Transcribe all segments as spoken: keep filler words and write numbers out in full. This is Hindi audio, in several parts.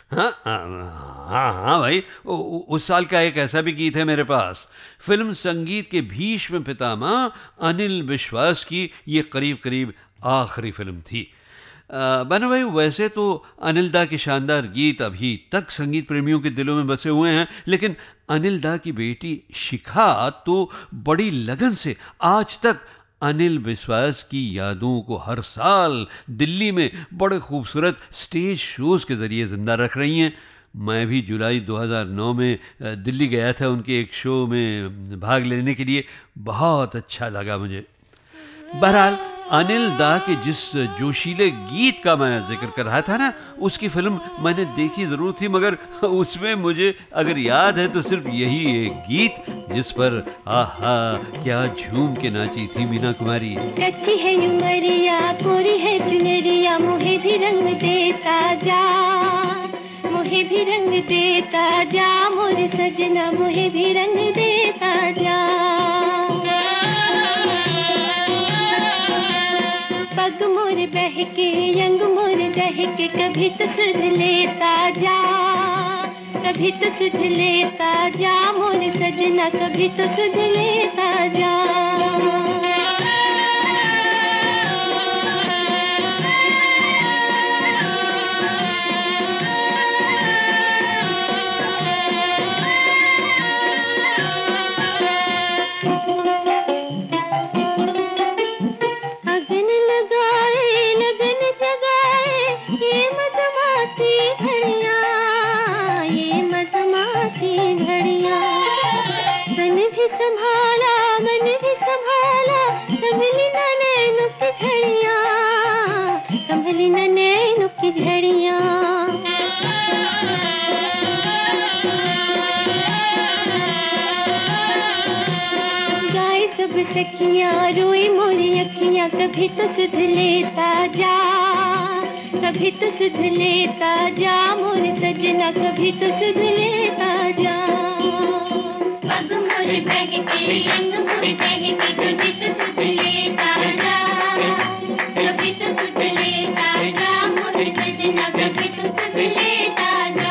हाँ हाँ हाँ हाँ भाई, उ, उ, उस साल का एक ऐसा भी गीत है मेरे पास। फिल्म संगीत के भीष्म पितामह अनिल विश्वास की ये करीब करीब आखिरी फिल्म थी। बनो भाई, वैसे तो अनिल दा के शानदार गीत अभी तक संगीत प्रेमियों के दिलों में बसे हुए हैं, लेकिन अनिल दा की बेटी शिखा तो बड़ी लगन से आज तक अनिल विश्वास की यादों को हर साल दिल्ली में बड़े खूबसूरत स्टेज शोज के जरिए जिंदा रख रही हैं। मैं भी जुलाई दो हज़ार नौ में दिल्ली गया था उनके एक शो में भाग लेने के लिए। बहुत अच्छा लगा मुझे। बहरहाल, अनिल दा के जिस जोशीले गीत का मैं जिक्र कर रहा था ना, उसकी फिल्म मैंने देखी जरूर थी, मगर उसमें मुझे अगर याद है तो सिर्फ यही एक गीत जिस पर आहा क्या झूम के नाची थी मीना कुमारी। कच्ची है उमरिया, पूरी है चुनरिया, मुझे भी रंग देता जा, मुझे भी रंग देता जा, मोरे सजना मुझे भी रंग देता जा। पग मोर बहके, यंग मोर दहके, कभी तो सुध लेता जा, कभी तो सुध लेता जा, मोर सजना कभी तो सुध लेता जा। संभाला मन भी संभाला, संभली न नैनों की झड़ियाँ, संभली न नैनों की झड़ियाँ। गाए सब सखियाँ, रोई मोरी अखियाँ, कभी तो सुध लेता जा, कभी तो सुध लेता जा, मोरे सजना कभी तो सुध लेता जा। पग मोरे बहके, यंग मोरे दहके, कभी तो सुध लेता जा, कभी तो सुध लेता जा, मोरे सजना कभी तो सुध लेता जा।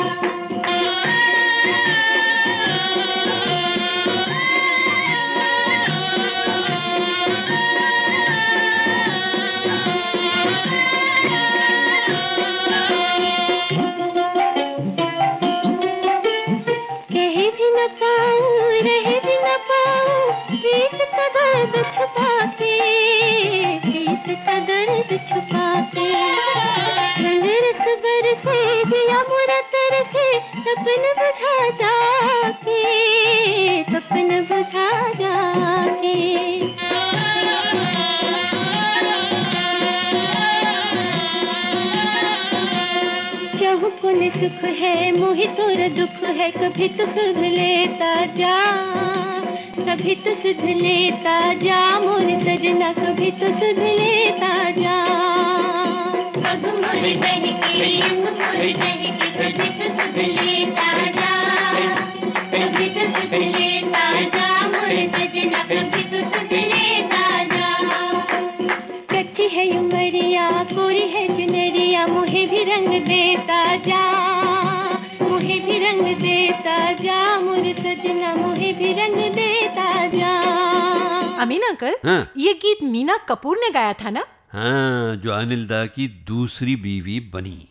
कहे भी न पाऊं, रहे भी न पाऊं, प्रीत का दर्द छुपा के, प्रीत का दर्द छुपा के। रंग रस बरसे, दिया मोरा तरसे, सपन बुझा जाके, सपन बुझा जाके। चहुकुन सुख है, मोहि तोर दुख है, कभी तो सुध लेता जा, कभी तो सुध लेता जा, मोरे सजना कभी तो सुध लेता जा। पग मोरे बहके, यंग मोरे दहके, कभी तो सुध लेता जा, कभी तो सुध लेता जा, मोरे सजना कभी तो सुध लेता जा। कच्ची है उमरिया, कोरी है चुनरिया, मुझे भी रंग देता जा, मुझे भी रंग देता जा, मोरे सजना मुझे भी रंग देता जा। अमीन अंकल, हाँ? ये गीत मीना कपूर ने गाया था ना? हाँ, जो अनिल दा की दूसरी बीवी बनी।